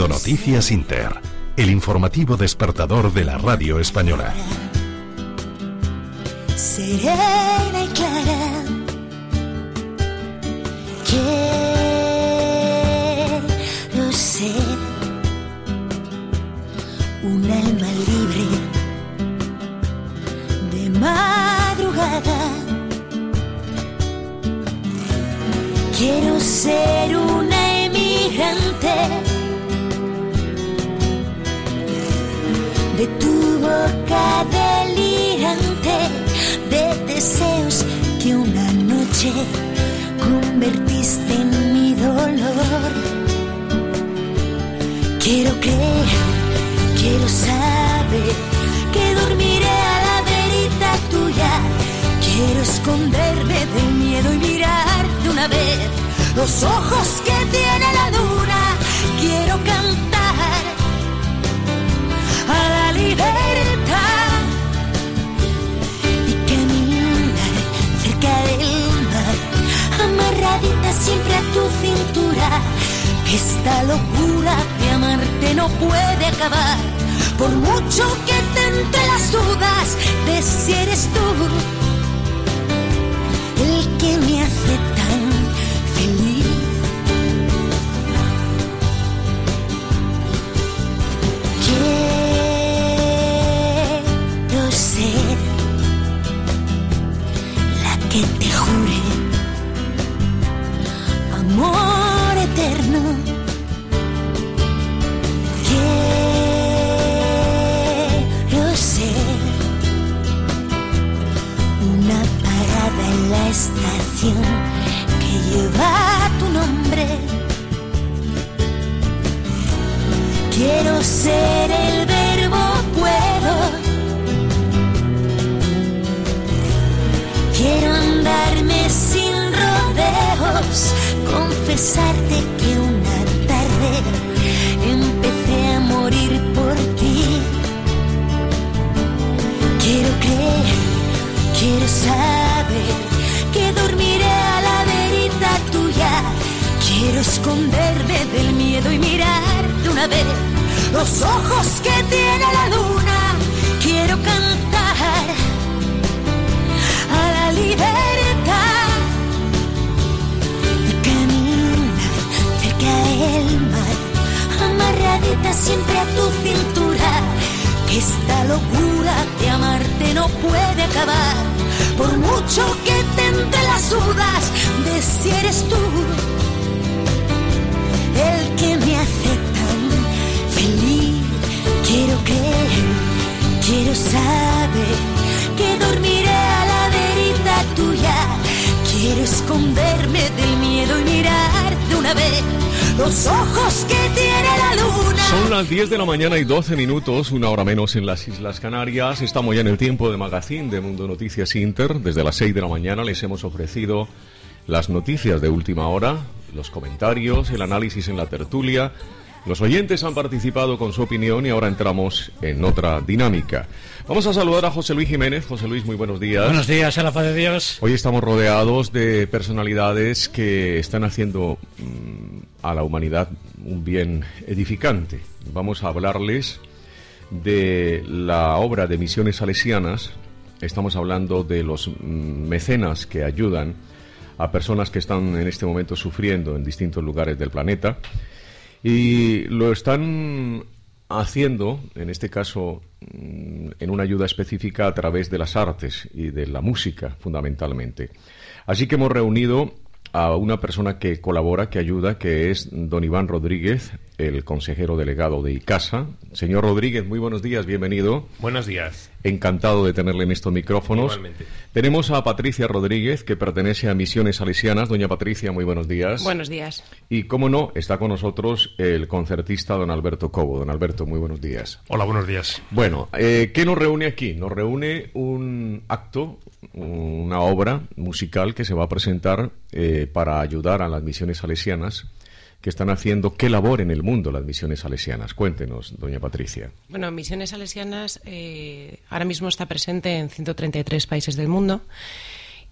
Mundo Noticias Inter, el informativo despertador de la radio española. Serena y clara, quiero ser un alma libre de madrugada. Quiero ser una emigrante de tu boca delirante, de deseos que una noche convertiste en mi dolor. Quiero creer, quiero saber que dormiré a la verita tuya. Quiero esconderme del miedo y mirar de una vez los ojos que tiene la luna. Quiero cantar a la libertad y caminar cerca del mar, amarradita siempre a tu cintura. Que esta locura de amarte no puede acabar, por mucho que te entre las dudas de si eres tú el que me hace tan feliz. Quiero ser la que te jure amor eterno. Quiero ser una parada en la estación que lleva tu nombre. Quiero ser el verbo puedo. Quiero andarme sin rodeos, confesarte que una tarde empecé a morir por ti. Quiero creer, quiero saber que dormiré a la verita tuya. Quiero esconderme del miedo y mirar de una vez los ojos que tiene la luna. Quiero cantar a la libertad y caminar cerca del mar, amarradita siempre a tu cintura. Que esta locura de amarte no puede acabar, por mucho que te entre las dudas de si eres tú el que me hace tan feliz. Quiero creer, quiero saber que dormiré a la verita tuya. Quiero esconderme del miedo y mirar de una vez los ojos que tiene la luna. Son las 10 de la mañana y 12 minutos, una hora menos en las Islas Canarias. Estamos ya en el tiempo de magazine de Mundo Noticias Inter. Desde las 6 de la mañana les hemos ofrecido las noticias de última hora, los comentarios, el análisis en la tertulia. Los oyentes han participado con su opinión y ahora entramos en otra dinámica. Vamos a saludar a José Luis Jiménez. José Luis, muy buenos días. Buenos días, a la paz de Dios. Hoy estamos rodeados de personalidades que están haciendo a la humanidad un bien edificante. Vamos a hablarles de la obra de Misiones Salesianas. Estamos hablando de los mecenas que ayudan a personas que están en este momento sufriendo en distintos lugares del planeta. Y lo están haciendo, en este caso, en una ayuda específica a través de las artes y de la música, fundamentalmente. Así que hemos reunido a una persona que colabora, que ayuda, que es don Iván Rodríguez, el consejero delegado de ICASA. Señor Rodríguez, muy buenos días, bienvenido. Buenos días. Encantado de tenerle en estos micrófonos. Igualmente. Tenemos a Patricia Rodríguez, que pertenece a Misiones Salesianas. Doña Patricia, muy buenos días. Buenos días. Y, cómo no, está con nosotros el concertista don Alberto Cobo. Don Alberto, muy buenos días. Hola, buenos días. Bueno, ¿qué nos reúne aquí? Nos reúne un acto, una obra musical que se va a presentar para ayudar a las misiones salesianas que están haciendo. ¿Qué labor en el mundo las misiones salesianas? Cuéntenos, doña Patricia. Bueno, Misiones Salesianas ahora mismo está presente en 133 países del mundo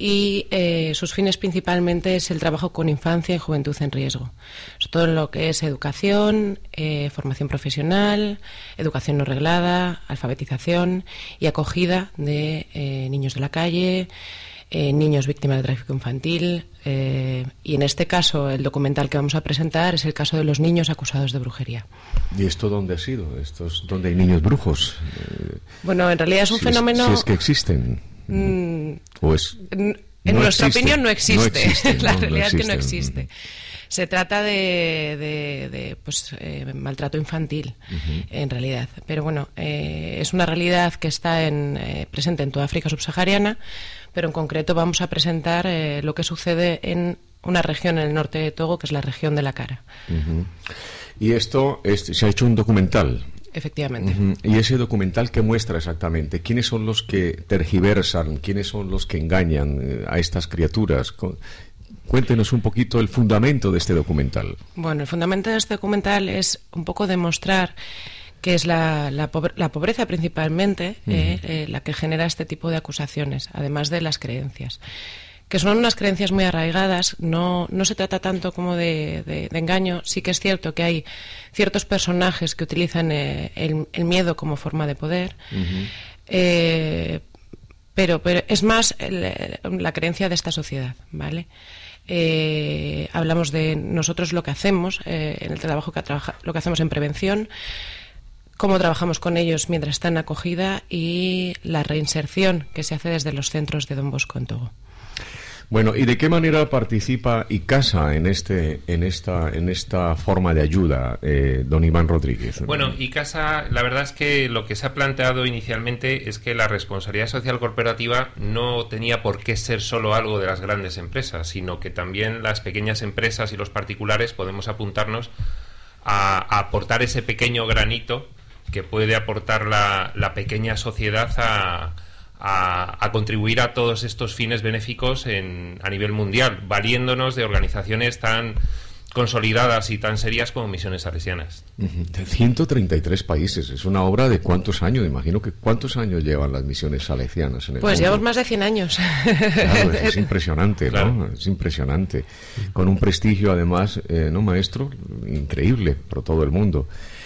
y sus fines principalmente es el trabajo con infancia y juventud en riesgo, sobre todo en lo que es educación, formación profesional, educación no reglada, alfabetización y acogida de niños de la calle, niños víctimas de tráfico infantil, y en este caso el documental que vamos a presentar es el caso de los niños acusados de brujería. ¿Y esto dónde ha sido? ¿Esto es donde hay niños brujos? Bueno, en realidad es un fenómeno... Si es que existen. ¿O es...? En nuestra opinión no existe. La realidad es que no existe. Se trata de maltrato infantil, en realidad. Pero bueno, es una realidad que está presente en toda África subsahariana, pero en concreto vamos a presentar lo que sucede en una región en el norte de Togo, que es la región de la Cara. Y esto se ha hecho un documental. Efectivamente. ¿Y ese documental qué muestra exactamente? ¿Quiénes son los que tergiversan? ¿Quiénes son los que engañan a estas criaturas? Cuéntenos un poquito el fundamento de este documental. Bueno, el fundamento de este documental es un poco demostrar que es la pobreza principalmente la que genera este tipo de acusaciones, además de las creencias, que son unas creencias muy arraigadas. No se trata tanto como de engaño. Sí que es cierto que hay ciertos personajes que utilizan el miedo como forma de poder, pero es más la creencia de esta sociedad, ¿vale? Hablamos de nosotros lo que hacemos en el trabajo lo que hacemos en prevención, cómo trabajamos con ellos mientras están en acogida y la reinserción que se hace desde los centros de Don Bosco en Togo. Bueno, ¿y de qué manera participa ICASA en esta forma de ayuda, don Iván Rodríguez? Bueno, ICASA, la verdad es que lo que se ha planteado inicialmente es que la responsabilidad social corporativa no tenía por qué ser solo algo de las grandes empresas, sino que también las pequeñas empresas y los particulares podemos apuntarnos a aportar ese pequeño granito que puede aportar la pequeña sociedad a contribuir a todos estos fines benéficos a nivel mundial, valiéndonos de organizaciones tan consolidadas y tan serias como Misiones Salesianas. 133 países, es una obra de ¿cuántos años? Imagino que ¿cuántos años llevan las Misiones Salesianas en el Pues mundo? llevamos más de 100 años. Claro, es impresionante, claro. ¿no? Es impresionante. Con un prestigio, además, ¿no, maestro? Increíble por todo el mundo.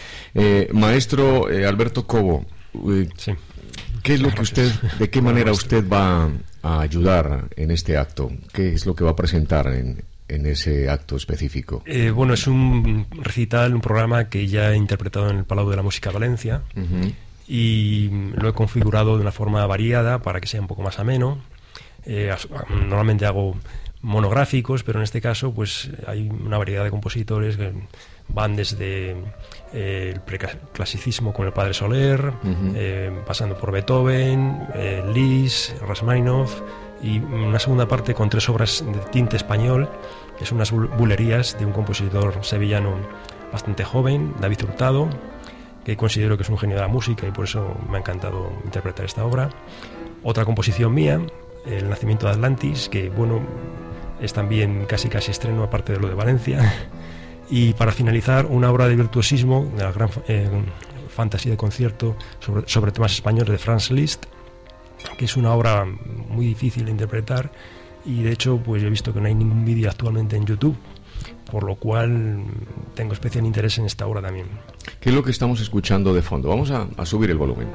Maestro Alberto Cobo, sí. ¿Qué es lo que de qué manera usted va a ayudar en este acto? ¿Qué es lo que va a presentar en ese acto específico? Bueno, es un recital, un programa que ya he interpretado en el Palau de la Música Valencia, y lo he configurado de una forma variada para que sea un poco más ameno. Normalmente hago monográficos, pero en este caso pues hay una variedad de compositores que van desde el preclasicismo con el Padre Soler, pasando por Beethoven, Liszt, Rachmaninoff, y una segunda parte con 3 obras de tinte español, que son unas bulerías de un compositor sevillano bastante joven, David Hurtado, que considero que es un genio de la música y por eso me ha encantado interpretar esta obra. Otra composición mía, El nacimiento de Atlantis, que bueno, es también casi estreno, aparte de lo de Valencia. Y para finalizar, una obra de virtuosismo, de la gran fantasía de concierto sobre temas españoles de Franz Liszt, que es una obra muy difícil de interpretar, y de hecho pues he visto que no hay ningún vídeo actualmente en YouTube, por lo cual tengo especial interés en esta obra también. ¿Qué es lo que estamos escuchando de fondo? Vamos a subir el volumen.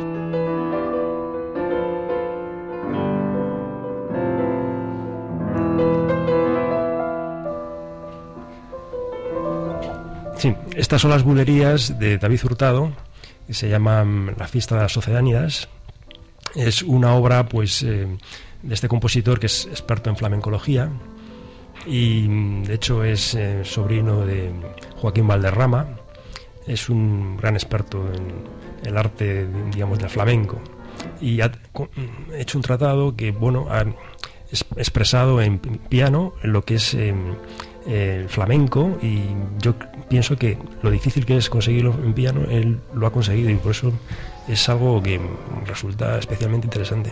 Sí, estas son las bulerías de David Hurtado, que se llaman La fiesta de las Sucedáneas. Es una obra pues de este compositor que es experto en flamencología y de hecho es sobrino de Joaquín Valderrama. Es un gran experto en el arte, digamos, del flamenco, y ha hecho un tratado que bueno ha expresado en piano en lo que es el flamenco, y yo pienso que lo difícil que es conseguirlo en piano, él lo ha conseguido, y por eso es algo que resulta especialmente interesante.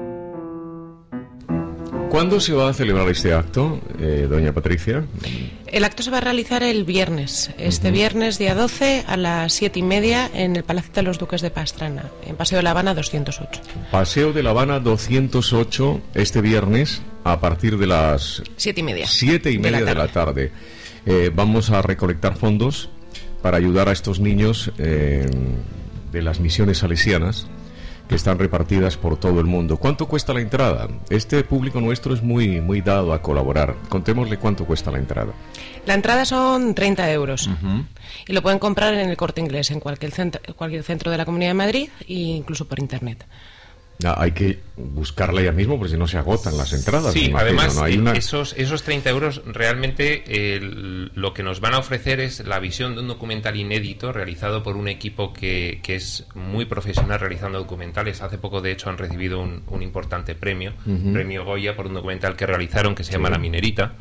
¿Cuándo se va a celebrar este acto, doña Patricia? El acto se va a realizar el viernes, viernes día 12 a las 7:30 en el Palacio de los Duques de Pastrana, en Paseo de la Habana 208. Paseo de la Habana 208, este viernes a partir de las 7:30. 7:30 de la tarde. Vamos a recolectar fondos para ayudar a estos niños de las misiones salesianas que están repartidas por todo el mundo. ¿Cuánto cuesta la entrada? Este público nuestro es muy dado a colaborar. Contémosle cuánto cuesta la entrada. La entrada son 30 euros y lo pueden comprar en el Corte Inglés, en cualquier centro de la Comunidad de Madrid e incluso por internet. Hay que buscarla ya mismo porque si no se agotan las entradas. Sí, imagino, además ¿no? Hay esos 30 euros realmente lo que nos van a ofrecer es la visión de un documental inédito realizado por un equipo que es muy profesional realizando documentales. Hace poco, de hecho, han recibido un importante premio, premio Goya, por un documental que realizaron que se llama La Minerita.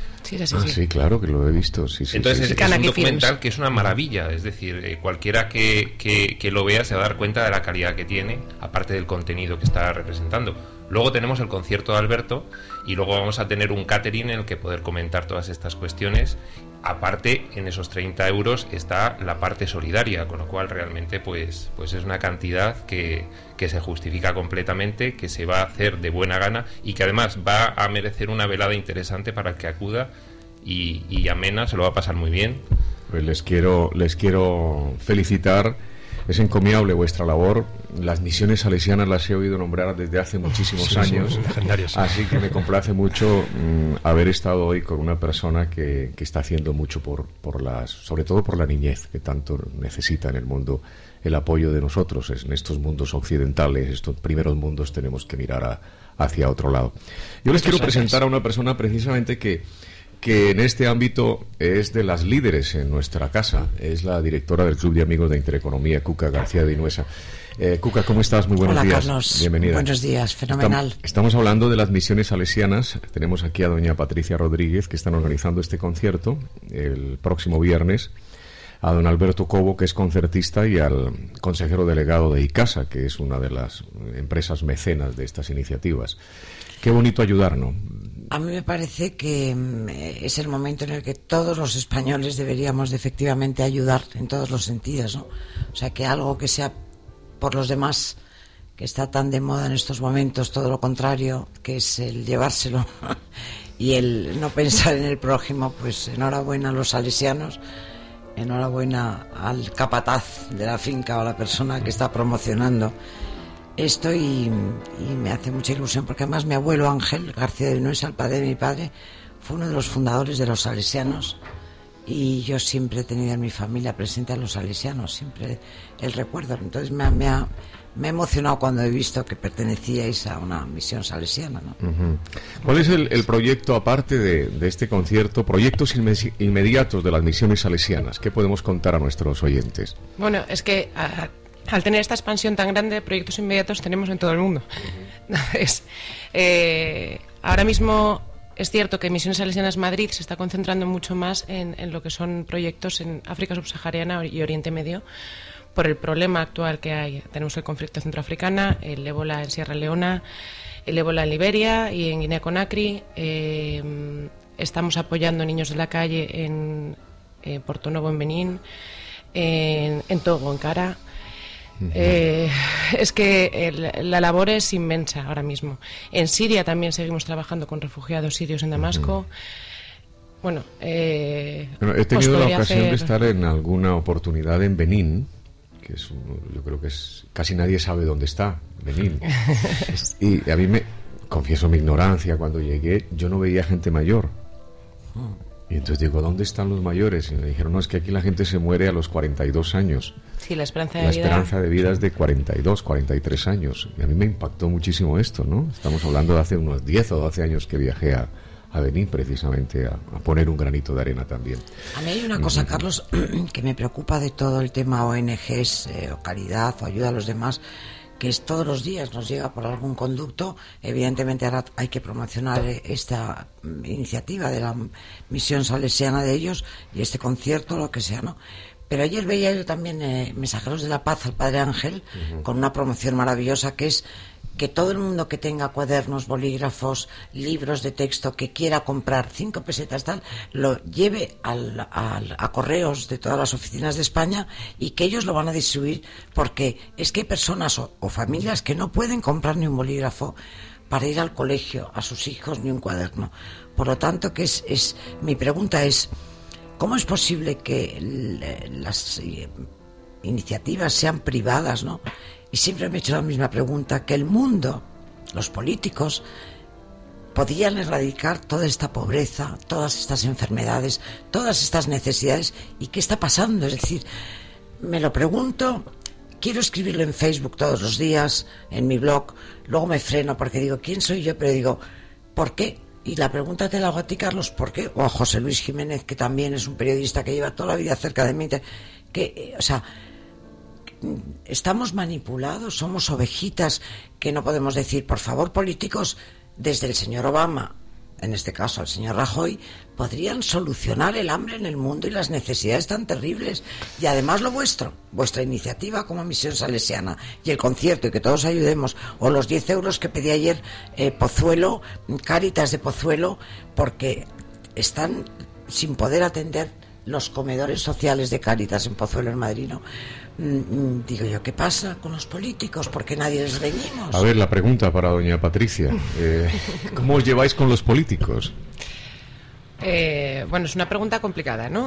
Sí, claro, que lo he visto. Entonces es un documental que es una maravilla, es decir, cualquiera que lo vea se va a dar cuenta de la calidad que tiene, aparte del contenido que está representando. Luego tenemos el concierto de Alberto y luego vamos a tener un catering en el que poder comentar todas estas cuestiones. Aparte, en esos 30 euros está la parte solidaria, con lo cual realmente pues es una cantidad que se justifica completamente, que se va a hacer de buena gana y que además va a merecer una velada interesante para el que acuda y amena, se lo va a pasar muy bien. Pues les quiero felicitar. Es encomiable vuestra labor. Las misiones salesianas las he oído nombrar desde hace muchísimos años. Legendarias. Así que me complace mucho haber estado hoy con una persona que está haciendo mucho sobre todo por la niñez, que tanto necesita en el mundo el apoyo de nosotros. En estos mundos occidentales, estos primeros mundos, tenemos que mirar hacia otro lado. Yo les quiero presentar a una persona precisamente que en este ámbito es de las líderes en nuestra casa. Es la directora del Club de Amigos de Intereconomía, Cuca García de Inuesa. Cuca, ¿cómo estás? Muy buenos días. Hola, Carlos. Bienvenida. Buenos días, fenomenal. Estamos hablando de las misiones salesianas. Tenemos aquí a doña Patricia Rodríguez, que están organizando este concierto el próximo viernes, a don Alberto Cobo, que es concertista, y al consejero delegado de ICASA, que es una de las empresas mecenas de estas iniciativas. Qué bonito ayudar, ¿no? A mí me parece que es el momento en el que todos los españoles deberíamos de efectivamente ayudar en todos los sentidos, ¿no? O sea, que algo que sea por los demás, que está tan de moda en estos momentos, todo lo contrario, que es el llevárselo y el no pensar en el prójimo, pues enhorabuena a los salesianos, enhorabuena al capataz de la finca o a la persona que está promocionando esto y me hace mucha ilusión porque además mi abuelo Ángel García de Inuesa, el padre de mi padre, fue uno de los fundadores de los salesianos y yo siempre he tenido en mi familia presente a los salesianos, siempre el recuerdo. Entonces me ha emocionado cuando he visto que pertenecíais a una misión salesiana, ¿no? ¿Cuál es el proyecto, aparte de este concierto, proyectos inmediatos de las misiones salesianas? ¿Qué podemos contar a nuestros oyentes? Bueno, es que al tener esta expansión tan grande, proyectos inmediatos tenemos en todo el mundo. Entonces, ahora mismo es cierto que Misiones Salesianas Madrid se está concentrando mucho más en lo que son proyectos en África subsahariana y Oriente Medio, por el problema actual que hay. Tenemos el conflicto centroafricano, el ébola en Sierra Leona, el ébola en Liberia y en Guinea-Conakry. Estamos apoyando niños de la calle en Porto Novo, en Benín, en Togo, en Cara. Es que la labor es inmensa ahora mismo. En Siria también seguimos trabajando con refugiados sirios en Damasco. Bueno, he tenido la ocasión de estar en alguna oportunidad en Benín, que yo creo que casi nadie sabe dónde está Benín. Y a mí confieso mi ignorancia, cuando llegué yo no veía gente mayor. Y entonces digo, ¿dónde están los mayores? Y me dijeron, no, es que aquí la gente se muere a los 42 años. Sí, la esperanza de vida es de 42, 43 años. Y a mí me impactó muchísimo esto, ¿no? Estamos hablando de hace unos 10 o 12 años que viajé a Benín precisamente a poner un granito de arena también. A mí hay una cosa, Carlos, que me preocupa de todo el tema ONGs o caridad o ayuda a los demás, que es todos los días nos llega por algún conducto. Evidentemente ahora hay que promocionar esta iniciativa de la misión salesiana de ellos y este concierto, lo que sea, ¿no? Pero ayer veía yo también Mensajeros de la Paz al Padre Ángel con una promoción maravillosa que es que todo el mundo que tenga cuadernos, bolígrafos, libros de texto, que quiera comprar 5 pesetas tal, lo lleve a correos de todas las oficinas de España y que ellos lo van a distribuir, porque es que hay personas o familias que no pueden comprar ni un bolígrafo para ir al colegio a sus hijos, ni un cuaderno. Por lo tanto, mi pregunta es, ¿cómo es posible que las iniciativas sean privadas, ¿no? Y siempre me he hecho la misma pregunta, que el mundo, los políticos, podían erradicar toda esta pobreza, todas estas enfermedades, todas estas necesidades. ¿Y qué está pasando? Es decir, me lo pregunto, quiero escribirlo en Facebook todos los días, en mi blog, luego me freno porque digo, ¿quién soy yo? Pero digo, ¿por qué? Y la pregunta te la hago a ti, Carlos, ¿por qué? O a José Luis Jiménez, que también es un periodista que lleva toda la vida cerca de mí, que, o sea, estamos manipulados, somos ovejitas que no podemos decir, por favor, políticos, desde el señor Obama, en este caso al señor Rajoy, podrían solucionar el hambre en el mundo y las necesidades tan terribles. Y además vuestra iniciativa como Misión Salesiana y el concierto, y que todos ayudemos, o los 10 euros que pedí ayer Pozuelo, Cáritas de Pozuelo, porque están sin poder atender los comedores sociales de Cáritas en Pozuelo, en Madrid, ¿no? Digo yo, ¿qué pasa con los políticos? ¿Por qué nadie les reñimos? A ver, la pregunta para doña Patricia. ¿Cómo os lleváis con los políticos? Bueno, es una pregunta complicada, ¿no?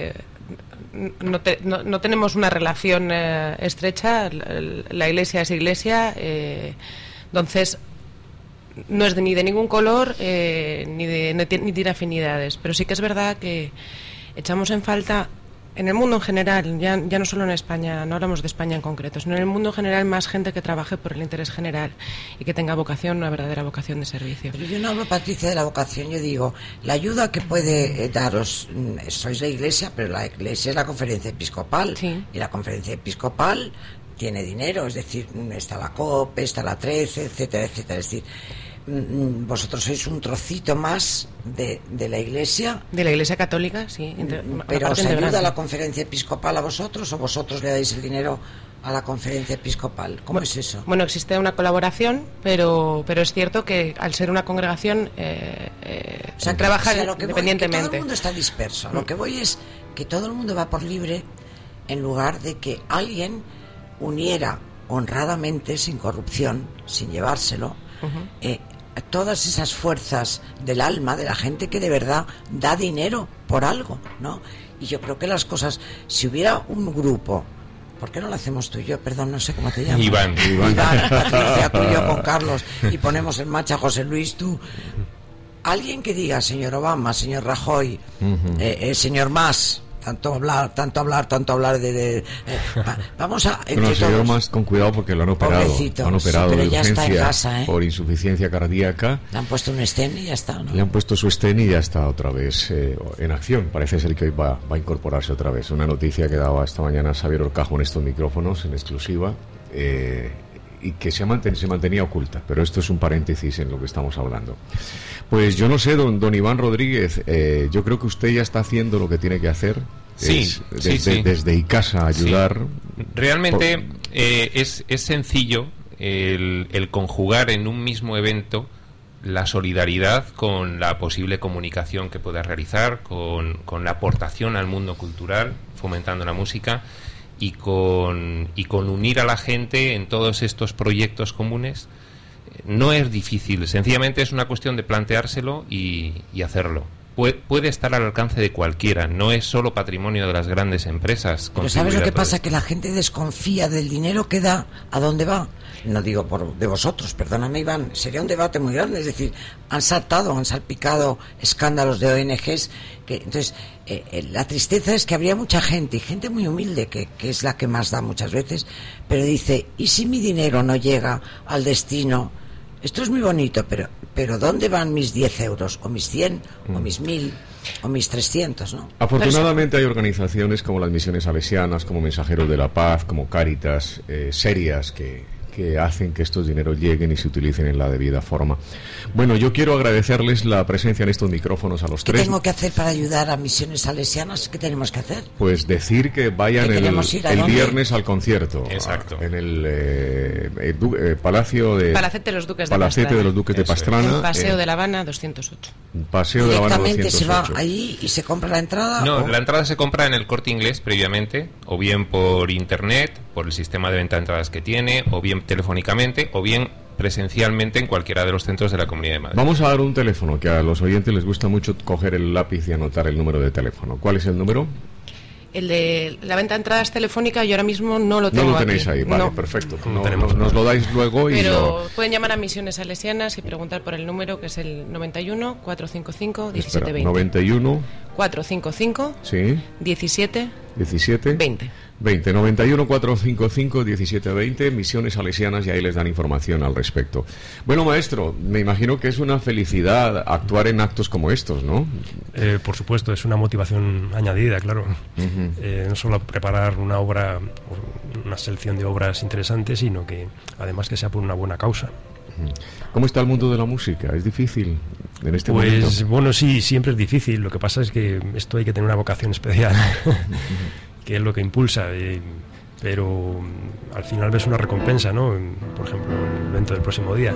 No tenemos una relación estrecha. La Iglesia es Iglesia. Entonces, no es ni de ningún color, ni tiene afinidades. Pero sí que es verdad que echamos en falta, en el mundo en general, ya no solo en España, no hablamos de España en concreto, sino en el mundo en general, más gente que trabaje por el interés general y que tenga vocación, una verdadera vocación de servicio. Pero yo no hablo, Patricia, de la vocación, yo digo, la ayuda que puede daros, sois la Iglesia, pero la Iglesia es la Conferencia Episcopal, sí. Y la Conferencia Episcopal tiene dinero, es decir, está la COPE, está la 13, etcétera, etcétera, es decir, vosotros sois un trocito más de la Iglesia. De la Iglesia Católica, sí. Pero ¿os ayuda la Conferencia Episcopal a vosotros o vosotros le dais el dinero a la Conferencia Episcopal? ¿Cómo es eso? Bueno, existe una colaboración, pero es cierto que al ser una congregación trabaja independientemente. Todo el mundo está disperso. Lo que voy es que todo el mundo va por libre, en lugar de que alguien uniera honradamente, sin corrupción, sin llevárselo, todas esas fuerzas del alma de la gente que de verdad da dinero por algo, ¿no? Y yo creo que las cosas, si hubiera un grupo, ¿por qué no lo hacemos tú y yo? Perdón, no sé cómo te llamas. Iván, Patricia, tú y yo con Carlos, y ponemos en marcha a José Luis, tú. Alguien que diga, señor Obama, señor Rajoy, señor Mas, tanto hablar vamos a entre todos. Más con cuidado porque lo han operado. Pobrecito, lo han operado, sí, pero de ya urgencia, está en casa, por insuficiencia cardíaca. Le han puesto un stent y ya está, ¿no? Le han puesto su stent y ya está otra vez en acción. Parece ser que hoy va a incorporarse otra vez. Una noticia que daba esta mañana Xavier Orcajo en estos micrófonos en exclusiva, y que se mantenía oculta, pero esto es un paréntesis en lo que estamos hablando. Pues yo no sé, don Iván Rodríguez, yo creo que usted ya está haciendo lo que tiene que hacer. Sí, desde Icasa ayudar. Sí. Realmente es sencillo el conjugar en un mismo evento la solidaridad con la posible comunicación que pueda realizar, con la aportación al mundo cultural, fomentando la música, y con unir a la gente en todos estos proyectos comunes. No es difícil, sencillamente es una cuestión de planteárselo y hacerlo. Puede estar al alcance de cualquiera, no es solo patrimonio de las grandes empresas. Pero ¿sabes lo que pasa? Que la gente desconfía del dinero que da, a dónde va. No digo de vosotros, perdóname, Iván, sería un debate muy grande, es decir, han salpicado escándalos de ONGs, entonces la tristeza es que habría mucha gente, y gente muy humilde, que es la que más da muchas veces, pero dice, ¿y si mi dinero no llega al destino? Esto es muy bonito, pero ¿dónde van mis 10 euros? O mis 100, o mis 1000, o mis 300, ¿no? Afortunadamente hay organizaciones como las Misiones Salesianas, como Mensajeros de la Paz, como Cáritas, serias, que que hacen que estos dineros lleguen y se utilicen en la debida forma. Bueno, yo quiero agradecerles la presencia en estos micrófonos a los tres. ¿Qué tengo que hacer para ayudar a Misiones Salesianas? ¿Qué tenemos que hacer? Pues decir que vayan el viernes al concierto. Exacto. En el Palacio de... Palacete de los Duques de Pastrana. En Paseo de La Habana 208. Paseo de La Habana 208. ¿Directamente se va ahí y se compra la entrada? No, la entrada se compra en el Corte Inglés previamente, o bien por internet, por el sistema de venta de entradas que tiene, o bien telefónicamente, o bien presencialmente en cualquiera de los centros de la Comunidad de Madrid. Vamos a dar un teléfono, que a los oyentes les gusta mucho coger el lápiz y anotar el número de teléfono. ¿Cuál es el número? El de la venta de entradas telefónica yo ahora mismo no lo tengo. No lo tenéis aquí. ahí, vale, no. perfecto. Nos lo dais luego. Pero pueden llamar a Misiones Salesianas y preguntar por el número, que es el 91 455 1720. 91 455 sí 17 20. 91 455 1720, Misiones Salesianas, y ahí les dan información al respecto. Bueno, maestro, me imagino que es una felicidad actuar en actos como estos, ¿no? Por supuesto, es una motivación añadida, claro. No solo preparar una obra, una selección de obras interesantes, sino que además que sea por una buena causa. ¿Cómo está el mundo de la música? ¿Es difícil en este momento? Pues bueno, sí, siempre es difícil. Lo que pasa es que esto hay que tener una vocación especial, que es lo que impulsa. Pero al final ves una recompensa, ¿no? Por ejemplo, el evento del próximo día.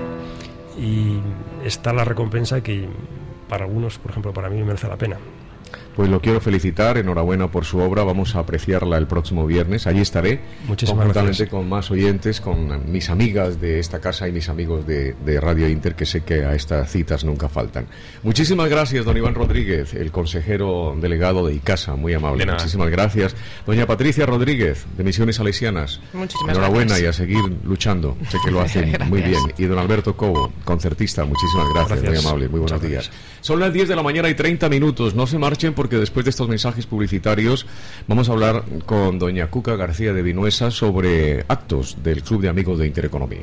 Y está la recompensa que para algunos, por ejemplo, para mí merece la pena. Pues lo quiero felicitar, enhorabuena por su obra, vamos a apreciarla el próximo viernes, allí estaré, conjuntamente con más oyentes, con mis amigas de esta casa y mis amigos de Radio Inter, que sé que a estas citas nunca faltan. Muchísimas gracias, don Iván Rodríguez, el consejero delegado de ICASA, muy amable, muchísimas gracias. Doña Patricia Rodríguez, de Misiones Salesianas, enhorabuena y a seguir luchando, sé que lo hacen muy bien. Y don Alberto Cobo, concertista, muchísimas gracias, muy amable, muy buenos días. Son las 10 de la mañana y 30 minutos, no se marchen porque después de estos mensajes publicitarios vamos a hablar con doña Cuca García de Vinuesa sobre actos del Club de Amigos de Intereconomía.